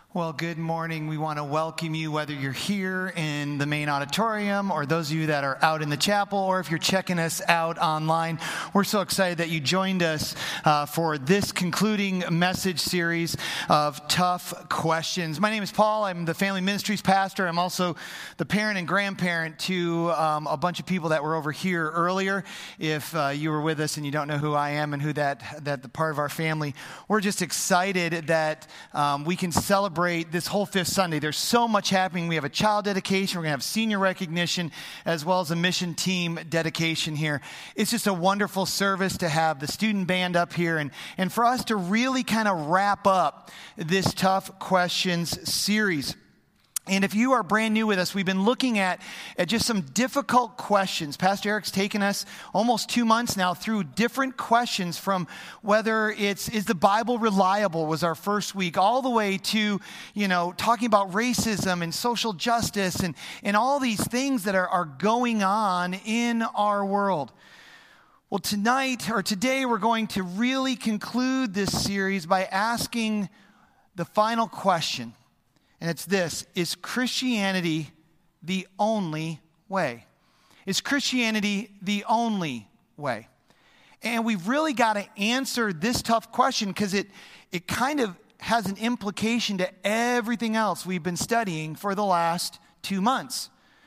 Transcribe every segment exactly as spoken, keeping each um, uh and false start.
Well, good morning. We want to welcome you, whether you're here in the main auditorium or those of you that are out in the chapel, or if you're checking us out online. We're so excited that you joined us uh, for this concluding message series of Tough Questions. My name is Paul. I'm the Family Ministries pastor. I'm also the parent and grandparent to um, a bunch of people that were over here earlier. If uh, you were with us and you don't know who I am and who that, that the part of our family, we're just excited that um, we can celebrate this whole fifth Sunday. There's so much happening. We have a child dedication. We're going to have senior recognition as well as a mission team dedication here. It's just a wonderful service to have the student band up here and, and for us to really kind of wrap up this Tough Questions series. And if you are brand new with us, we've been looking at, at just some difficult questions. Pastor Eric's taken us almost two months now through different questions, from whether it's, is the Bible reliable was our first week, all the way to, you know, talking about racism and social justice and, and all these things that are, are going on in our world. Well, tonight or today, we're going to really conclude this series by asking the final question. And it's this: is Christianity the only way? Is Christianity the only way? And we've really got to answer this tough question because it, it kind of has an implication to everything else we've been studying for the last two months.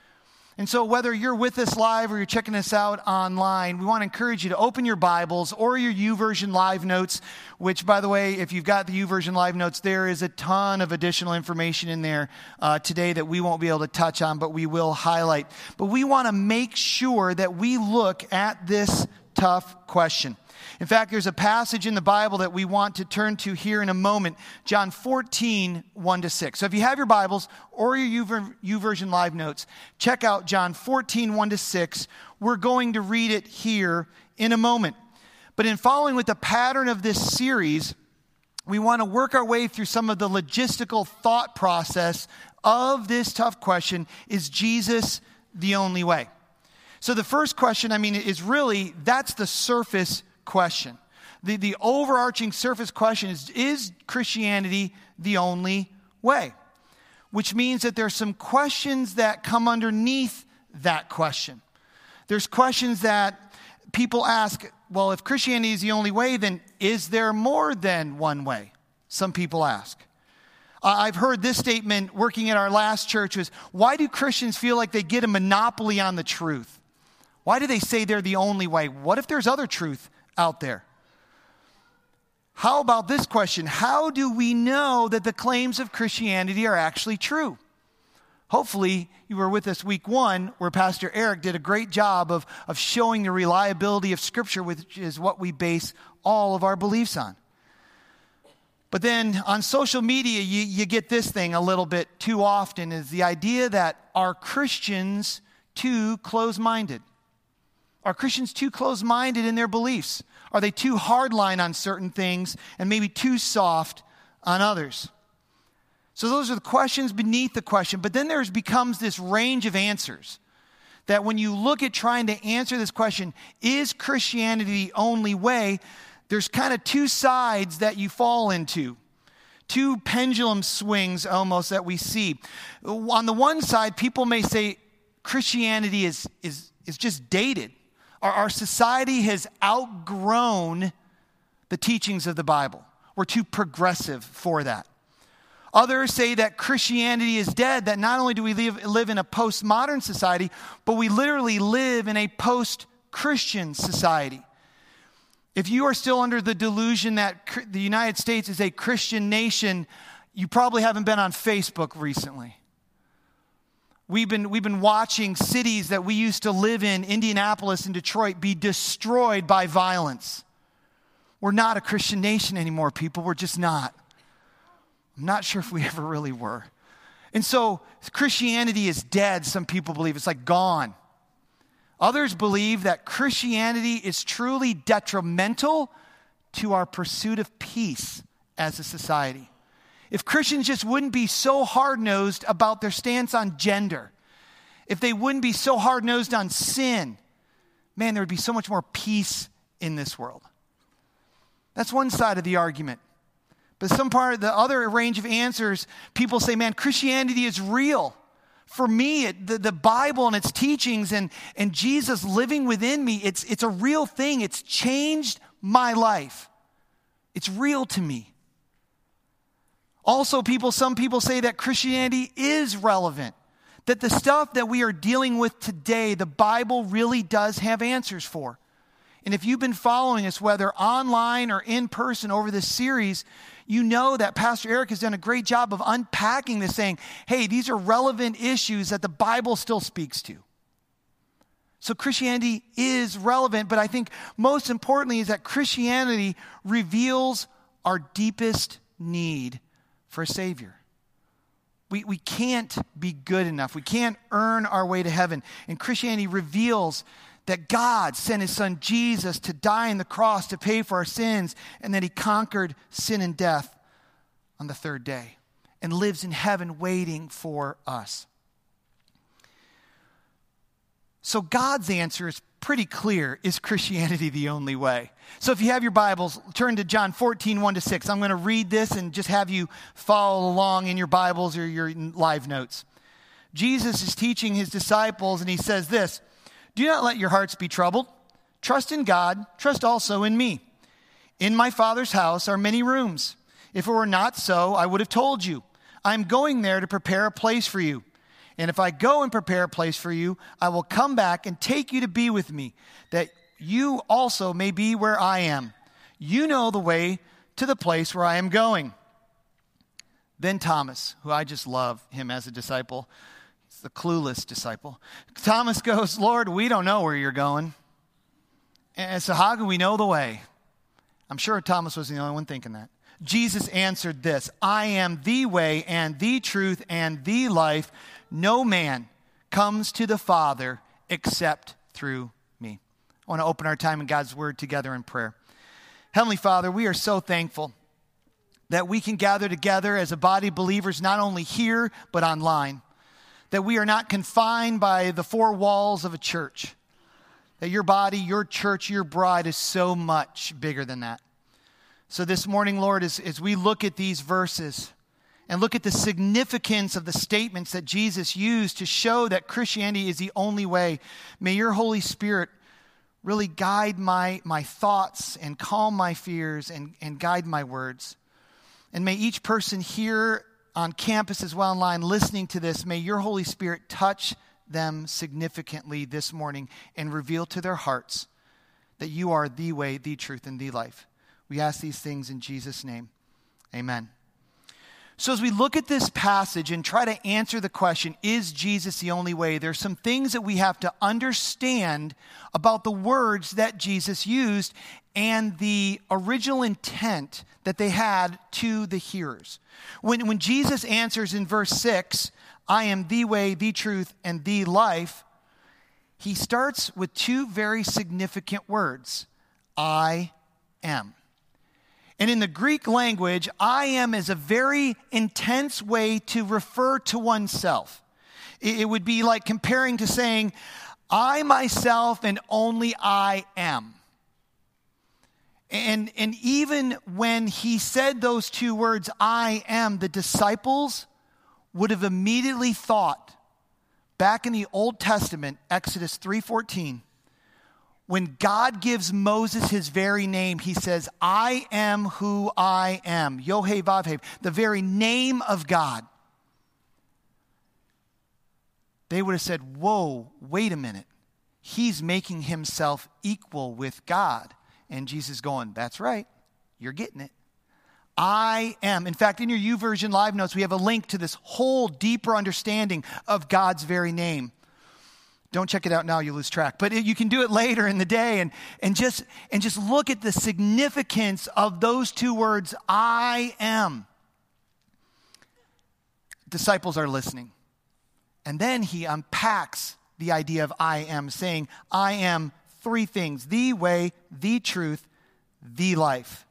And so whether you're with us live or you're checking us out online, we want to encourage you to open your Bibles or your YouVersion Live Notes, which, by the way, if you've got the YouVersion Live Notes, there is a ton of additional information in there uh, today that we won't be able to touch on, but we will highlight. But we want to make sure that we look at this tough question. In fact, there's a passage in the Bible that we want to turn to here in a moment, John fourteen, one to six. So if you have your Bibles or your YouVersion Live Notes, check out John fourteen, one to six. We're going to read it here in a moment. But in following with the pattern of this series, we want to work our way through some of the logistical thought process of this tough question: is Jesus the only way? So the first question, I mean, is really, that's the surface question. The, the overarching surface question is, is Christianity the only way? Which means that there's some questions that come underneath that question. There's questions that people ask, well, if Christianity is the only way, then is there more than one way? Some people ask. Uh, I've heard this statement working at our last church was, why do Christians feel like they get a monopoly on the truth? Why do they say they're the only way? What if there's other truth out there? How about this question? How do we know that the claims of Christianity are actually true? Hopefully, you were with us week one, where Pastor Eric did a great job of, of showing the reliability of Scripture, which is what we base all of our beliefs on. But then on social media, you, you get this thing a little bit too often, is the idea that are Christians too close-minded? Are Christians too close-minded in their beliefs? Are they too hardline on certain things and maybe too soft on others? So those are the questions beneath the question. But then there becomes this range of answers that when you look at trying to answer this question, is Christianity the only way? There's kind of two sides that you fall into. Two pendulum swings almost that we see. On the one side, people may say Christianity is, is, is just dated. Our society has outgrown the teachings of the Bible. We're too progressive for that. Others say that Christianity is dead, that not only do we live, live in a postmodern society, but we literally live in a post-Christian society. If you are still under the delusion that the United States is a Christian nation, you probably haven't been on Facebook recently. We've been, we've been watching cities that we used to live in, Indianapolis and Detroit, be destroyed by violence. We're not a Christian nation anymore, people. We're just not. I'm not sure if we ever really were. And so Christianity is dead, some people believe. It's like gone. Others believe that Christianity is truly detrimental to our pursuit of peace as a society. If Christians just wouldn't be so hard-nosed about their stance on gender, if they wouldn't be so hard-nosed on sin, man, there would be so much more peace in this world. That's one side of the argument. But some part of the other range of answers, people say, man, Christianity is real. For me, it, the, the Bible and its teachings and, and Jesus living within me, it's, it's a real thing. It's changed my life. It's real to me. Also, people, some people say that Christianity is relevant. That the stuff that we are dealing with today, the Bible really does have answers for. And if you've been following us, whether online or in person over this series, you know that Pastor Eric has done a great job of unpacking this, saying, hey, these are relevant issues that the Bible still speaks to. So Christianity is relevant, but I think most importantly is that Christianity reveals our deepest need for a Savior. We, we can't be good enough. We can't earn our way to heaven. And Christianity reveals that God sent his son Jesus to die on the cross to pay for our sins, and that he conquered sin and death on the third day and lives in heaven waiting for us. So God's answer is pretty clear. Is Christianity the only way? So if you have your Bibles, turn to John fourteen, one to six. I'm going to read this and just have you follow along in your Bibles or your live notes. Jesus is teaching his disciples, and he says this, do not let your hearts be troubled. Trust in God. Trust also in me. In my Father's house are many rooms. If it were not so, I would have told you. I'm going there to prepare a place for you. And if I go and prepare a place for you, I will come back and take you to be with me, that you also may be where I am. You know the way to the place where I am going. Then Thomas, who I just love him as a disciple, he's the clueless disciple. Thomas goes, Lord, we don't know where you're going. And so how can we know the way? I'm sure Thomas was the only one thinking that. Jesus answered this, I am the way and the truth and the life. No man comes to the Father except through me. I want to open our time in God's word together in prayer. Heavenly Father, we are so thankful that we can gather together as a body of believers, not only here, but online. That we are not confined by the four walls of a church. That your body, your church, your bride is so much bigger than that. So this morning, Lord, as, as we look at these verses and look at the significance of the statements that Jesus used to show that Christianity is the only way, may your Holy Spirit really guide my, my thoughts and calm my fears and, and guide my words. And may each person here on campus as well online listening to this, may your Holy Spirit touch them significantly this morning and reveal to their hearts that you are the way, the truth, and the life. We ask these things in Jesus' name. Amen. So as we look at this passage and try to answer the question, is Jesus the only way? There's some things that we have to understand about the words that Jesus used and the original intent that they had to the hearers. When, when Jesus answers in verse six, I am the way, the truth, and the life, he starts with two very significant words, I am. And in the Greek language, I am is a very intense way to refer to oneself. It would be like comparing to saying, I myself and only I am. And, and even when he said those two words, I am, the disciples would have immediately thought, back in the Old Testament, Exodus three fourteen, when God gives Moses his very name, he says, I am who I am. Yod-Heh-Vav-Heh, the very name of God. They would have said, whoa, wait a minute. He's making himself equal with God. And Jesus going, that's right. You're getting it. I am. In fact, in your YouVersion Live Notes, we have a link to this whole deeper understanding of God's very name. Don't check it out now, you lose track. But you can do it later in the day and, and, just, and just look at the significance of those two words, I am. Disciples are listening. And then he unpacks the idea of I am, saying, I am three things, the way, the truth, the life.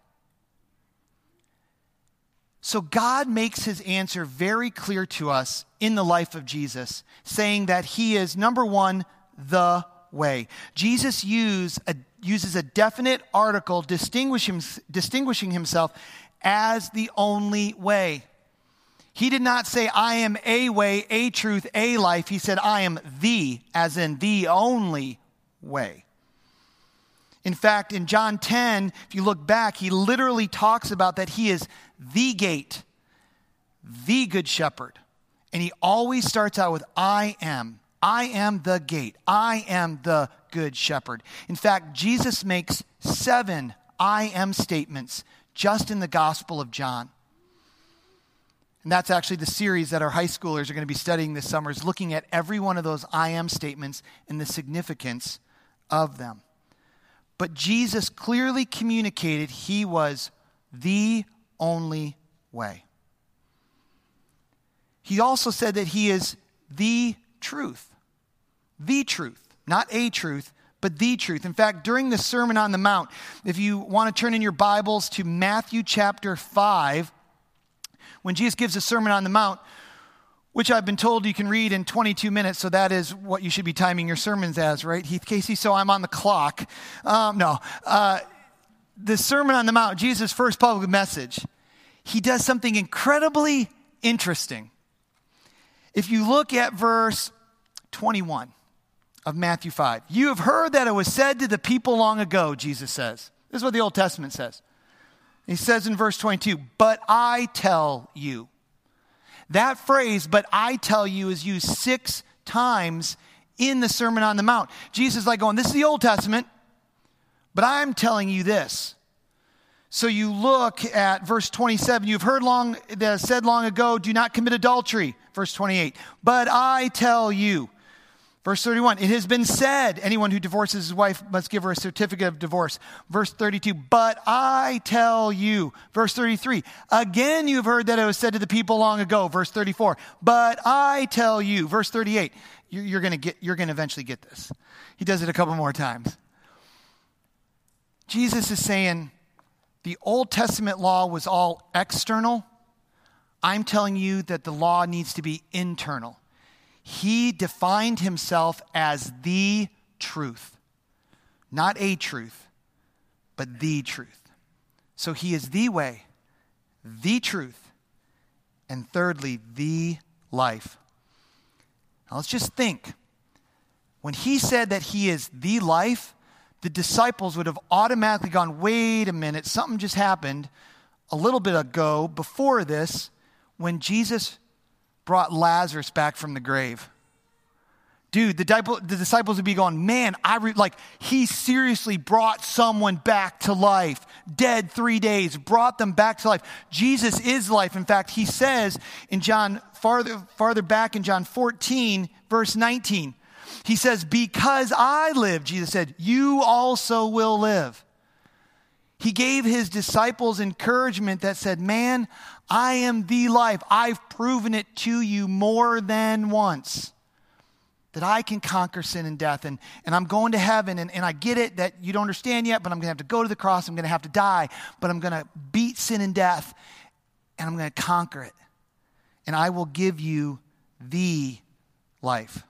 So God makes his answer very clear to us in the life of Jesus, saying that he is, number one, the way. Jesus use a, uses a definite article distinguish him, distinguishing himself as the only way. He did not say, I am a way, a truth, a life. He said, I am the, as in the only way. In fact, in John ten, if you look back, he literally talks about that he is the gate, the good shepherd. And he always starts out with, I am. I am the gate. I am the good shepherd. In fact, Jesus makes seven I am statements just in the Gospel of John. And that's actually the series that our high schoolers are going to be studying this summer, is looking at every one of those I am statements and the significance of them. But Jesus clearly communicated he was the only way. He also said that he is the truth. The truth. Not a truth, but the truth. In fact, during the Sermon on the Mount, if you want to turn in your Bibles to Matthew chapter five, when Jesus gives a Sermon on the Mount, which I've been told you can read in twenty-two minutes, so that is what you should be timing your sermons as, right, Heath Casey? So I'm on the clock. Um, no. Uh, the Sermon on the Mount, Jesus' first public message, he does something incredibly interesting. If you look at verse twenty-one of Matthew five, you have heard that it was said to the people long ago, Jesus says. This is what the Old Testament says. He says in verse twenty-two, but I tell you. That phrase, but I tell you, is used six times in the Sermon on the Mount. Jesus is like going, this is the Old Testament, but I'm telling you this. So you look at verse twenty-seven, you've heard long that said long ago, do not commit adultery. Verse twenty-eight, but I tell you. Verse thirty-one, it has been said, anyone who divorces his wife must give her a certificate of divorce. Verse thirty-two, but I tell you. Verse thirty-three, again you have heard that it was said to the people long ago. Verse thirty-four, but I tell you. Verse thirty-eight, you're, you're going to get, you're going to eventually get this. He does it a couple more times. Jesus is saying the Old Testament law was all external. I'm telling you that the law needs to be internal. He defined himself as the truth. Not a truth, but the truth. So he is the way, the truth, and thirdly, the life. Now let's just think. When he said that he is the life, the disciples would have automatically gone, wait a minute, something just happened a little bit ago before this when Jesus brought Lazarus back from the grave. Dude, the, the disciples would be going, man, I re- like he seriously brought someone back to life. Dead three days, brought them back to life. Jesus is life. In fact, he says in John, farther, farther back in John fourteen, verse nineteen, he says, because I live, Jesus said, you also will live. He gave his disciples encouragement that said, man, I am the life. I've proven it to you more than once that I can conquer sin and death. And, and I'm going to heaven. And, and I get it that you don't understand yet, but I'm going to have to go to the cross. I'm going to have to die. But I'm going to beat sin and death. And I'm going to conquer it. And I will give you the life.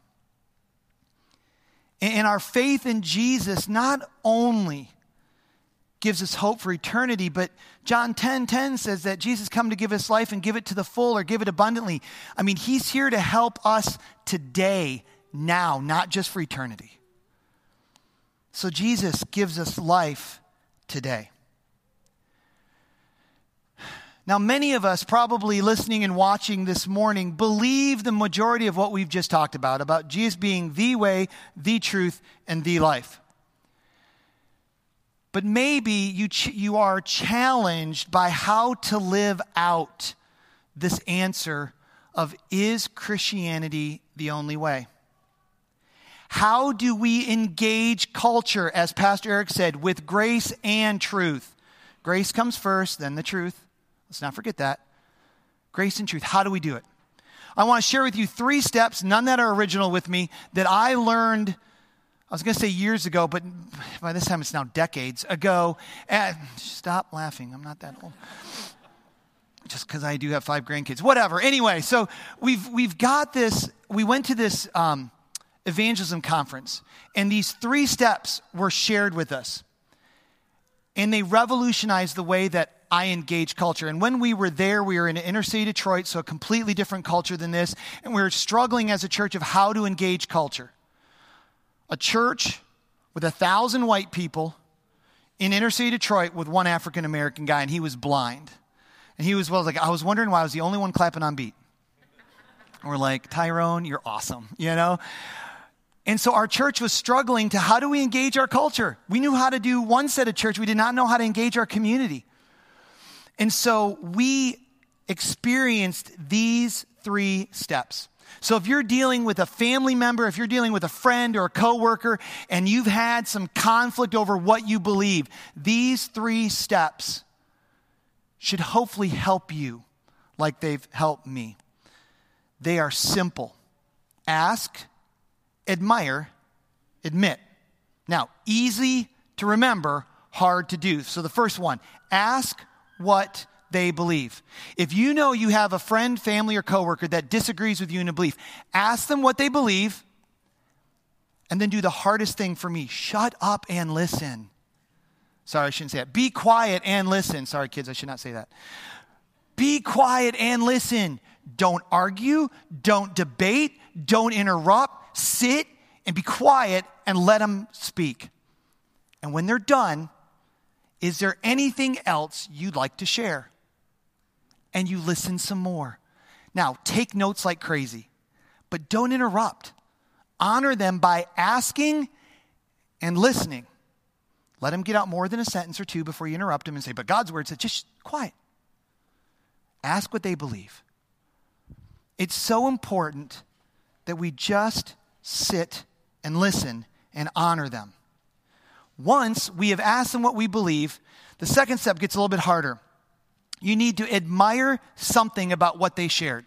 And, and our faith in Jesus not only gives us hope for eternity, but John ten ten says that Jesus come to give us life and give it to the full or give it abundantly. I mean, he's here to help us today, now, not just for eternity. So Jesus gives us life today. Now, many of us probably listening and watching this morning believe the majority of what we've just talked about, about Jesus being the way, the truth, and the life. But maybe you ch- you are challenged by how to live out this answer of, is Christianity the only way? How do we engage culture, as Pastor Eric said, with grace and truth? Grace comes first, then the truth. Let's not forget that. Grace and truth. How do we do it? I want to share with you three steps, none that are original with me, that I learned, I was going to say years ago, but by this time it's now decades ago. And stop laughing. I'm not that old. Just because I do have five grandkids. Whatever. Anyway, so we've we've got this. We went to this um, evangelism conference, and these three steps were shared with us. And they revolutionized the way that I engage culture. And when we were there, we were in inner city Detroit, so a completely different culture than this. And we were struggling as a church of how to engage culture. A church with a thousand white people in inner city Detroit with one African American guy, and he was blind. And he was, well, like, I was wondering why I was the only one clapping on beat. And we're like, Tyrone, you're awesome, you know? And so our church was struggling to how do we engage our culture? We knew how to do one set of church. We did not know how to engage our community. And so we experienced these three steps. So if you're dealing with a family member, if you're dealing with a friend or a coworker, and you've had some conflict over what you believe, these three steps should hopefully help you like they've helped me. They are simple. Ask, admire, admit. Now, easy to remember, hard to do. So the first one, ask what they believe. If you know you have a friend, family, or coworker that disagrees with you in a belief, ask them what they believe, and then do the hardest thing for me. Shut up and listen. Sorry, I shouldn't say that. Be quiet and listen. Sorry, kids, I should not say that. Be quiet and listen. Don't argue. Don't debate. Don't interrupt. Sit and be quiet and let them speak. And when they're done, is there anything else you'd like to share? And you listen some more. Now, take notes like crazy, but don't interrupt. Honor them by asking and listening. Let them get out more than a sentence or two before you interrupt them and say, but God's word said, just quiet. Ask what they believe. It's so important that we just sit and listen and honor them. Once we have asked them what we believe, the second step gets a little bit harder. You need to admire something about what they shared.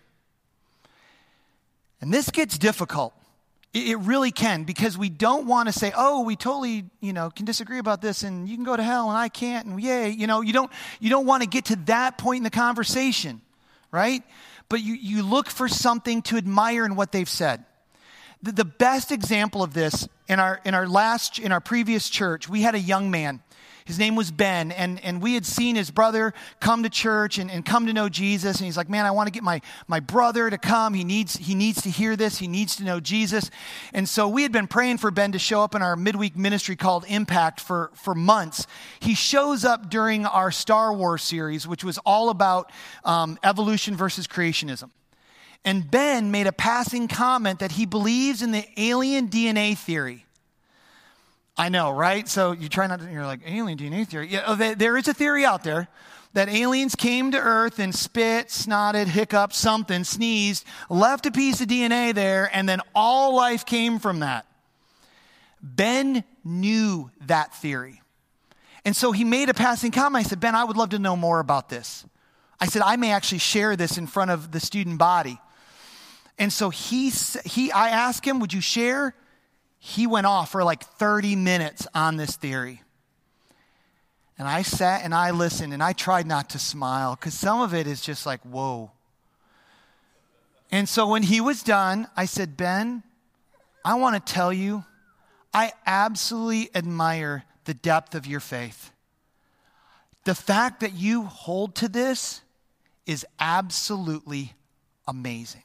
And this gets difficult. It really can, because we don't want to say, oh, we totally, you know, can disagree about this, and you can go to hell and I can't, and yay, you know, you don't you don't want to get to that point in the conversation, right? But you, you look for something to admire in what they've said. The, the best example of this in our in our last in our previous church, we had a young man. His name was Ben, and, and we had seen his brother come to church and, and come to know Jesus. And he's like, man, I want to get my, my brother to come. He needs, he needs to hear this. He needs to know Jesus. And so we had been praying for Ben to show up in our midweek ministry called Impact for, for months. He shows up during our Star Wars series, which was all about um, evolution versus creationism. And Ben made a passing comment that he believes in the alien D N A theory. I know, right? So you try not to, you're like, alien D N A theory. Yeah, there is a theory out there that aliens came to Earth and spit, snotted, hiccuped, something, sneezed, left a piece of D N A there, and then all life came from that. Ben knew that theory. And so he made a passing comment. I said, Ben, I would love to know more about this. I said, I may actually share this in front of the student body. And so he, he, I asked him, would you share? He went off for like thirty minutes on this theory. And I sat and I listened and I tried not to smile because some of it is just like, whoa. And so when he was done, I said, Ben, I want to tell you, I absolutely admire the depth of your faith. The fact that you hold to this is absolutely amazing.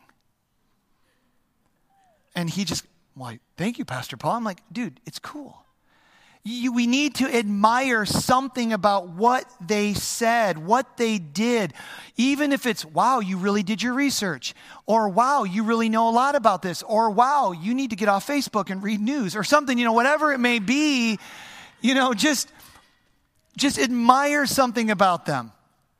And he just, like, thank you, Pastor Paul. I'm like, dude, it's cool. You, we need to admire something about what they said, what they did. Even if it's, wow, you really did your research. Or, wow, you really know a lot about this. Or, wow, you need to get off Facebook and read news. Or something, you know, whatever it may be. You know, just, just admire something about them.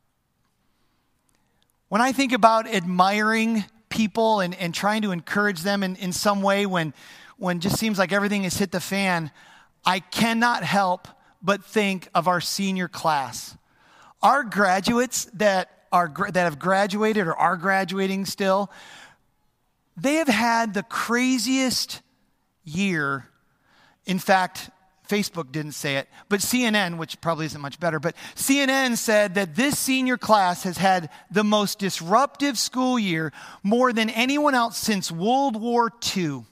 When I think about admiring people and, and trying to encourage them in, in some way when, when just seems like everything has hit the fan, I cannot help but think of our senior class. Our graduates that are that have graduated or are graduating still, they have had the craziest year. In fact, Facebook didn't say it, but C N N, which probably isn't much better, but C N N said that this senior class has had the most disruptive school year more than anyone else since World War Two.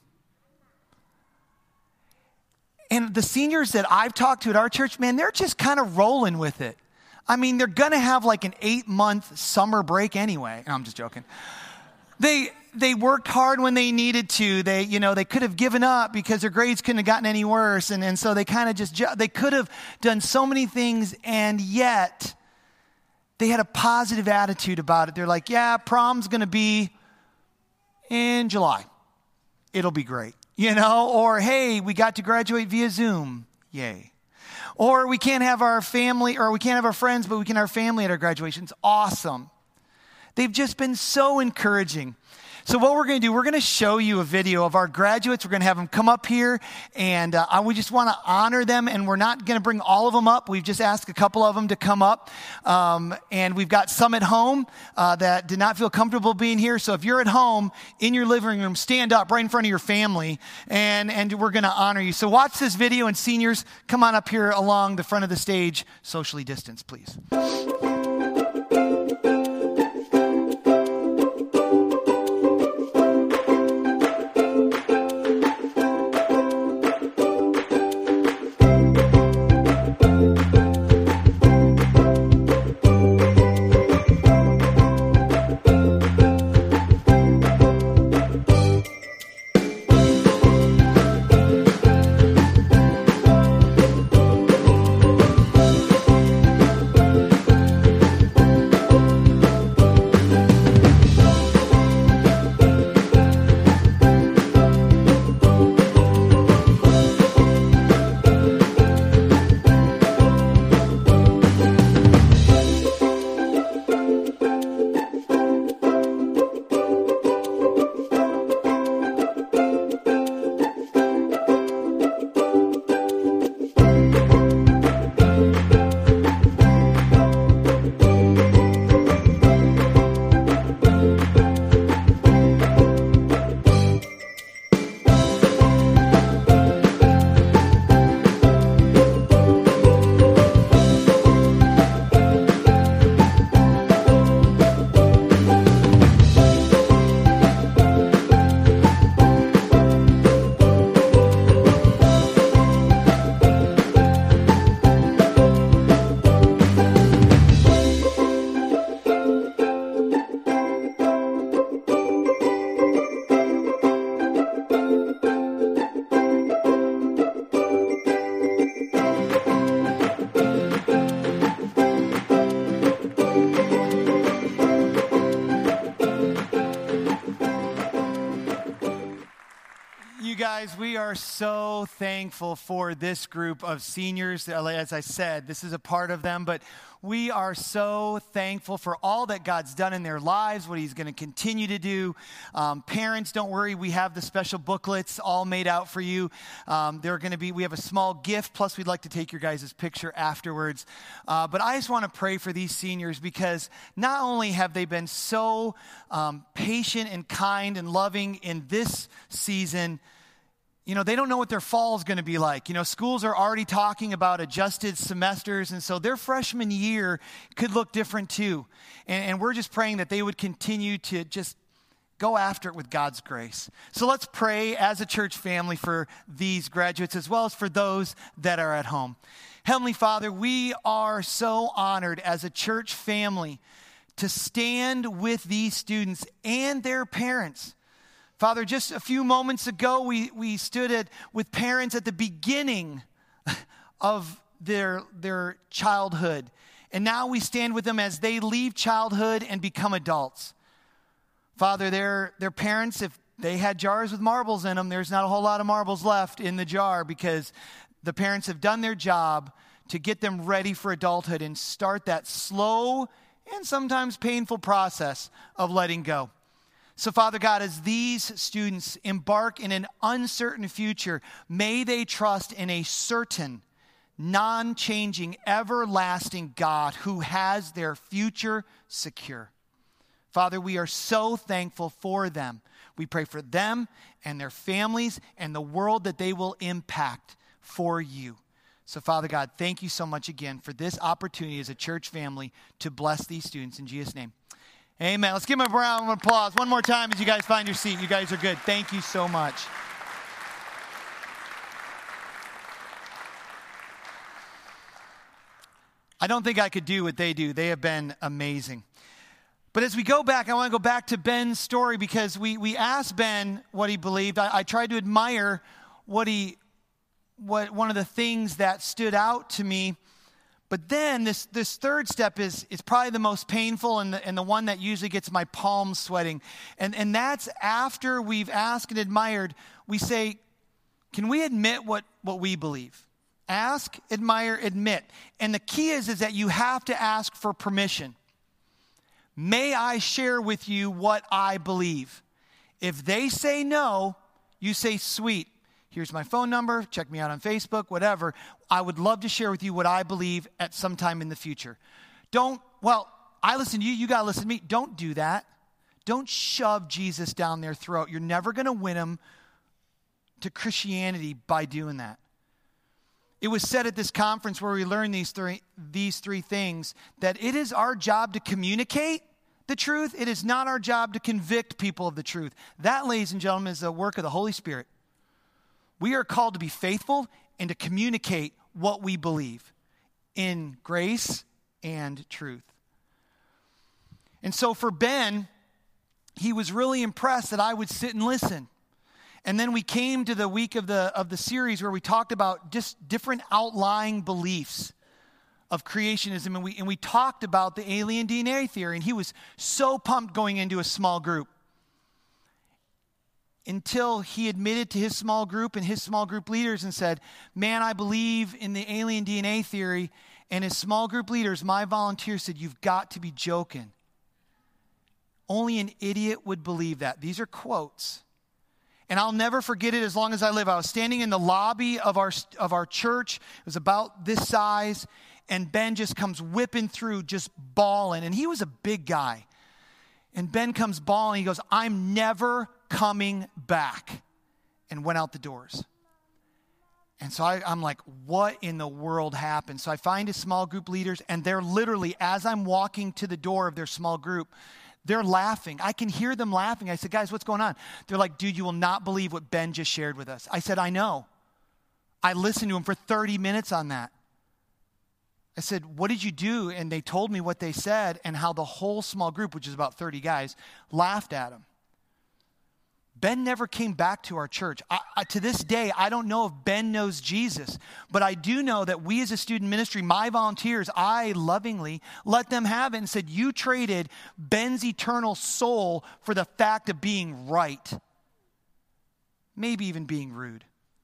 And the seniors that I've talked to at our church, man, they're just kind of rolling with it. I mean, they're going to have like an eight-month summer break anyway. No, I'm just joking. They they worked hard when they needed to. They, you know, they could have given up because their grades couldn't have gotten any worse. And, and so they kind of just, they could have done so many things, and yet they had a positive attitude about it. They're like, yeah, prom's going to be in July. It'll be great. You know, or hey, we got to graduate via Zoom. Yay. Or we can't have our family, or we can't have our friends, but we can have our family at our graduations. Awesome. They've just been so encouraging. So what we're going to do, we're going to show you a video of our graduates. We're going to have them come up here, and uh, we just want to honor them, and we're not going to bring all of them up. We've just asked a couple of them to come up, um, and we've got some at home uh, that did not feel comfortable being here. So if you're at home in your living room, stand up right in front of your family, and, and we're going to honor you. So watch this video, and seniors, come on up here along the front of the stage, socially distanced, please. Guys, we are so thankful for this group of seniors. As I said, this is a part of them, but we are so thankful for all that God's done in their lives, what he's going to continue to do. Um, parents, don't worry. We have the special booklets all made out for you. Um, they're going to be, we have a small gift, plus we'd like to take your guys' picture afterwards. Uh, but I just want to pray for these seniors, because not only have they been so um, patient and kind and loving in this season, you know, they don't know what their fall is going to be like. You know, schools are already talking about adjusted semesters, and so their freshman year could look different too. And, and we're just praying that they would continue to just go after it with God's grace. So let's pray as a church family for these graduates, as well as for those that are at home. Heavenly Father, we are so honored as a church family to stand with these students and their parents. Father, just a few moments ago, we, we stood at, with parents at the beginning of their, their childhood. And now we stand with them as they leave childhood and become adults. Father, their, their parents, if they had jars with marbles in them, there's not a whole lot of marbles left in the jar, because the parents have done their job to get them ready for adulthood and start that slow and sometimes painful process of letting go. So, Father God, as these students embark in an uncertain future, may they trust in a certain, non-changing, everlasting God who has their future secure. Father, we are so thankful for them. We pray for them and their families and the world that they will impact for you. So, Father God, thank you so much again for this opportunity as a church family to bless these students. In Jesus' name. Amen. Let's give them a round of applause one more time as you guys find your seat. You guys are good. Thank you so much. I don't think I could do what they do. They have been amazing. But as we go back, I want to go back to Ben's story because we we asked Ben what he believed. I, I tried to admire what he, what one of the things that stood out to me. But then this this third step is is probably the most painful and the, and the one that usually gets my palms sweating. And and that's after we've asked and admired, we say, can we admit what, what we believe? Ask, admire, admit. And the key is, is that you have to ask for permission. May I share with you what I believe? If they say no, you say, sweet, here's my phone number, check me out on Facebook, whatever. I would love to share with you what I believe at some time in the future. Don't, well, I listen to you, you got to listen to me. Don't do that. Don't shove Jesus down their throat. You're never going to win them to Christianity by doing that. It was said at this conference where we learned these three, these three things, that it is our job to communicate the truth. It is not our job to convict people of the truth. That, ladies and gentlemen, is the work of the Holy Spirit. We are called to be faithful and to communicate what we believe in grace and truth. And so for Ben, he was really impressed that I would sit and listen. And then we came to the week of the of the series where we talked about just different outlying beliefs of creationism. And we, and we talked about the alien D N A theory. And he was so pumped going into a small group until he admitted to his small group and his small group leaders and said, man, I believe in the alien D N A theory. And his small group leaders, my volunteers, said, you've got to be joking. Only an idiot would believe that. These are quotes. And I'll never forget it as long as I live. I was standing in the lobby of our of our church. It was about this size. And Ben just comes whipping through, just bawling. And he was a big guy. And Ben comes bawling. He goes, I'm never coming back. And went out the doors. And so I, I'm like, what in the world happened? So I find his small group leaders. And they're literally, as I'm walking to the door of their small group, they're laughing. I can hear them laughing. I said, guys, what's going on? They're like, dude, you will not believe what Ben just shared with us. I said, I know. I listened to him for thirty minutes on that. I said, what did you do? And they told me what they said and how the whole small group, which is about thirty guys, laughed at him. Ben never came back to our church. I, I, to this day, I don't know if Ben knows Jesus, but I do know that we as a student ministry, my volunteers, I lovingly let them have it and said, you traded Ben's eternal soul for the fact of being right. Maybe even being rude.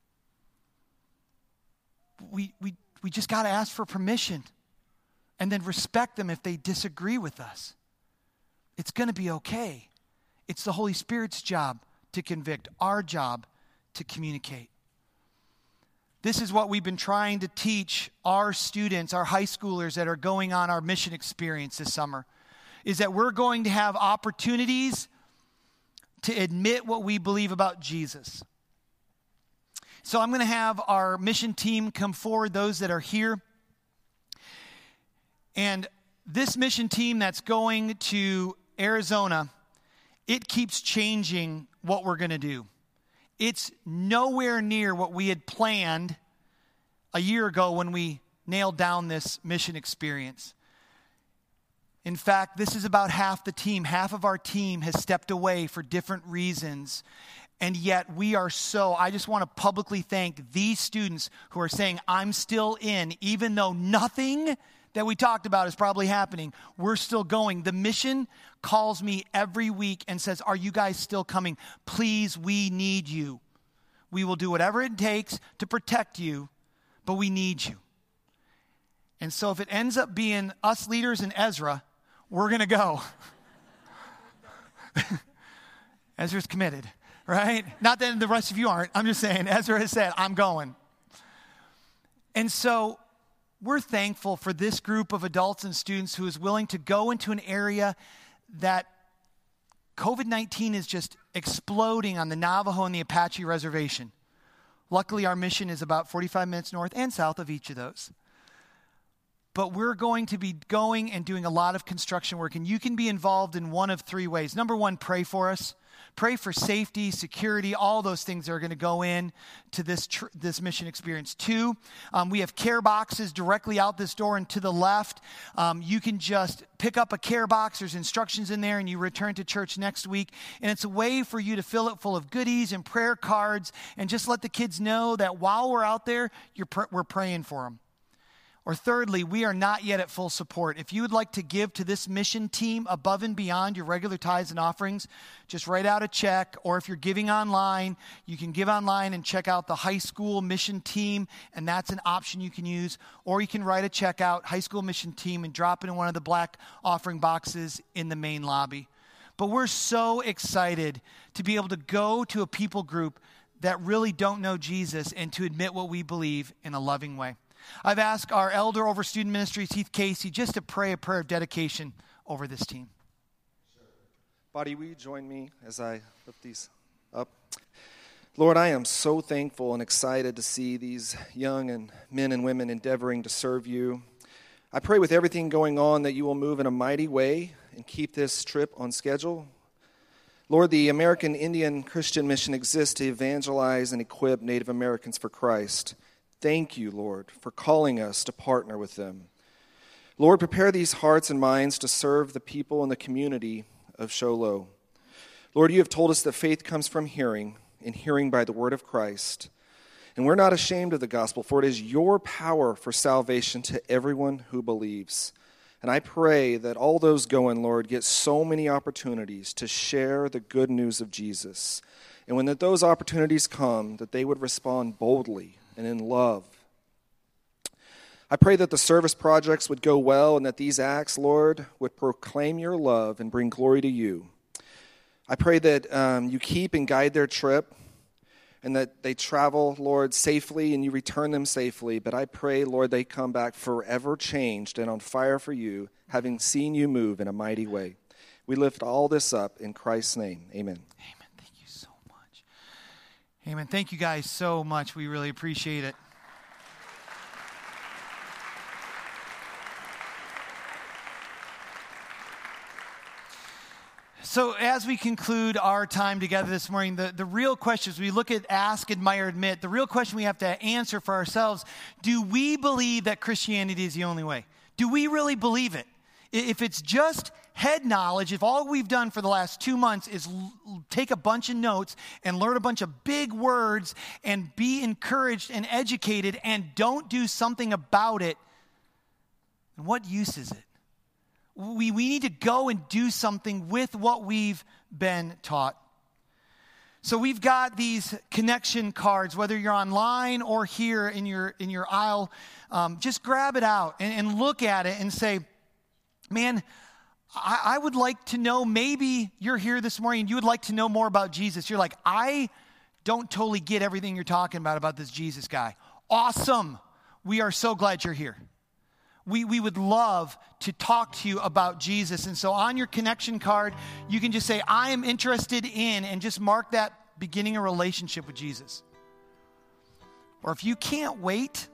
We, we, we just got to ask for permission and then respect them if they disagree with us. It's going to be okay. It's the Holy Spirit's job to convict, our job to communicate. This is what we've been trying to teach our students, our high schoolers that are going on our mission experience this summer, is that we're going to have opportunities to admit what we believe about Jesus. So I'm going to have our mission team come forward, those that are here. And this mission team that's going to Arizona, it keeps changing what we're going to do. It's nowhere near what we had planned a year ago when we nailed down this mission experience. In fact, this is about half the team. Half of our team has stepped away for different reasons. And yet we are so, I just want to publicly thank these students who are saying, I'm still in, even though nothing that we talked about is probably happening. We're still going. The mission calls me every week and says, are you guys still coming? Please, we need you. We will do whatever it takes to protect you, but we need you. And so if it ends up being us leaders and Ezra, we're going to go. Ezra's committed, right? Not that the rest of you aren't. I'm just saying, Ezra has said, I'm going. And so we're thankful for this group of adults and students who is willing to go into an area that covid nineteen is just exploding on the Navajo and the Apache reservation. Luckily, our mission is about forty-five minutes north and south of each of those. but we're going to be going and doing a lot of construction work, and you can be involved in one of three ways. Number one, pray for us. Pray for safety, security, all those things that are going to go in to this tr- this mission experience. Two, um, we have care boxes directly out this door and to the left. Um, you can just pick up a care box. There's instructions in there, and you return to church next week. And it's a way for you to fill it full of goodies and prayer cards and just let the kids know that while we're out there, you're pr- we're praying for them. Or thirdly, we are not yet at full support. If you would like to give to this mission team above and beyond your regular tithes and offerings, just write out a check. Or if you're giving online, you can give online and check out the high school mission team, and that's an option you can use. Or you can write a check out, high school mission team, and drop it in one of the black offering boxes in the main lobby. But we're so excited to be able to go to a people group that really don't know Jesus and to admit what we believe in a loving way. I've asked our elder over student ministries, Heath Casey, just to pray a prayer of dedication over this team. Sure. Body, will you join me as I lift these up? Lord, I am so thankful and excited to see these young and men and women endeavoring to serve you. I pray with everything going on that you will move in a mighty way and keep this trip on schedule. Lord, the American Indian Christian Mission exists to evangelize and equip Native Americans for Christ. Thank you, Lord, for calling us to partner with them. Lord, prepare these hearts and minds to serve the people in the community of Show Low. Lord, you have told us that faith comes from hearing, and hearing by the word of Christ. And we're not ashamed of the gospel, for it is your power for salvation to everyone who believes. And I pray that all those going, Lord, get so many opportunities to share the good news of Jesus. And when those opportunities come, that they would respond boldly and in love. I pray that the service projects would go well and that these acts, Lord, would proclaim your love and bring glory to you. I pray that um, you keep and guide their trip and that they travel, Lord, safely and you return them safely. But I pray, Lord, they come back forever changed and on fire for you, having seen you move in a mighty way. We lift all this up in Christ's name. Amen. Amen. Amen. Thank you guys so much. We really appreciate it. So as we conclude our time together this morning, the, the real question is we look at ask, admire, admit. The real question we have to answer for ourselves, do we believe that Christianity is the only way? Do we really believe it? If it's just head knowledge, if all we've done for the last two months is l- take a bunch of notes and learn a bunch of big words and be encouraged and educated and don't do something about it, then what use is it? We, we need to go and do something with what we've been taught. So we've got these connection cards, whether you're online or here in your, in your aisle. Um, just grab it out and, and look at it and say, man, I, I would like to know, maybe you're here this morning and you would like to know more about Jesus. You're like, I don't totally get everything you're talking about, about this Jesus guy. Awesome. We are so glad you're here. We, we would love to talk to you about Jesus. And so on your connection card, you can just say, I am interested in, and just mark that beginning a relationship with Jesus. Or if you can't wait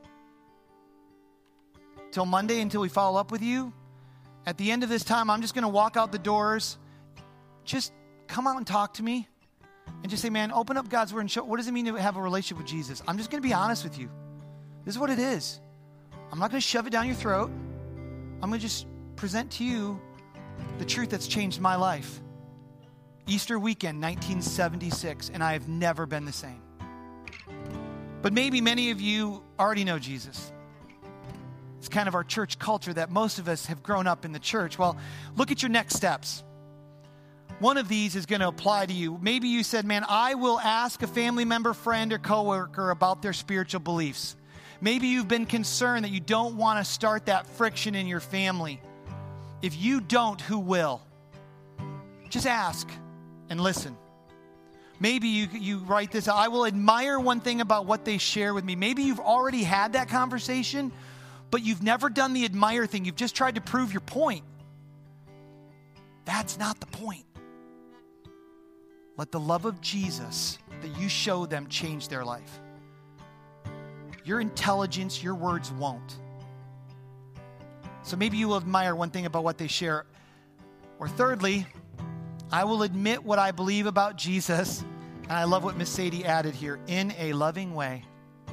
till Monday until we follow up with you, at the end of this time, I'm just going to walk out the doors. Just come out and talk to me. And just say, man, open up God's word and show, what does it mean to have a relationship with Jesus? I'm just going to be honest with you. This is what it is. I'm not going to shove it down your throat. I'm going to just present to you the truth that's changed my life. Easter weekend, nineteen seventy-six, and I have never been the same. But maybe many of you already know Jesus. It's kind of our church culture that most of us have grown up in the church. Well, look at your next steps. One of these is going to apply to you. Maybe you said, man, I will ask a family member, friend, or coworker about their spiritual beliefs. Maybe you've been concerned that you don't want to start that friction in your family. If you don't, who will? Just ask and listen. Maybe you, you write this, I will admire one thing about what they share with me. Maybe you've already had that conversation, but you've never done the admire thing. You've just tried to prove your point. That's not the point. Let the love of Jesus that you show them change their life. Your intelligence, your words won't. So maybe you will admire one thing about what they share. Or thirdly, I will admit what I believe about Jesus. And I love what Miss Sadie added here, in a loving way.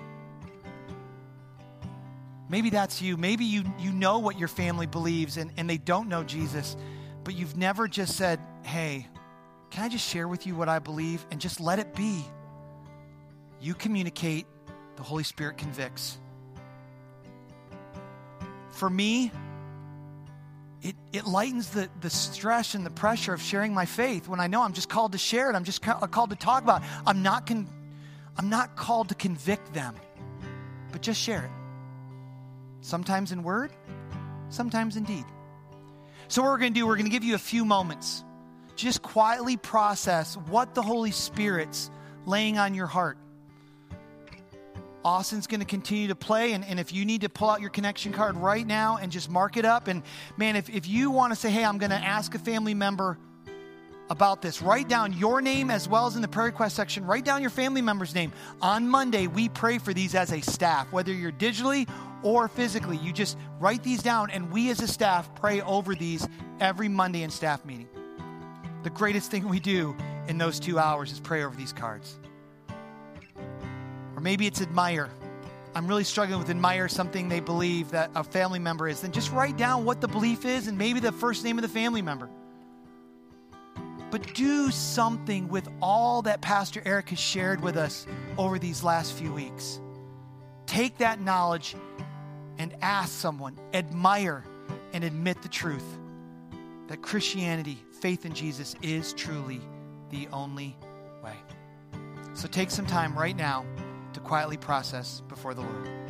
Maybe that's you. Maybe you, you know what your family believes and, and they don't know Jesus, but you've never just said, hey, can I just share with you what I believe and just let it be? You communicate, the Holy Spirit convicts. For me, it, it lightens the, the stress and the pressure of sharing my faith when I know I'm just called to share it. I'm just ca- called to talk about it. I'm not, con- I'm not called to convict them, but just share it. Sometimes in word, sometimes in deed. So what we're going to do, we're going to give you a few moments. Just quietly process what the Holy Spirit's laying on your heart. Austin's going to continue to play, and, and if you need to pull out your connection card right now and just mark it up, and man, if, if you want to say, hey, I'm going to ask a family member about this, write down your name as well as in the prayer request section, write down your family member's name. On Monday, we pray for these as a staff, whether you're digitally or physically. You just write these down, and we as a staff pray over these every Monday in staff meeting. The greatest thing we do in those two hours is pray over these cards. Or maybe it's admire. I'm really struggling with admire something they believe that a family member is. Then just write down what the belief is and maybe the first name of the family member. But do something with all that Pastor Eric has shared with us over these last few weeks. Take that knowledge and ask someone, admire and admit the truth that Christianity, faith in Jesus, is truly the only way. So take some time right now to quietly process before the Lord.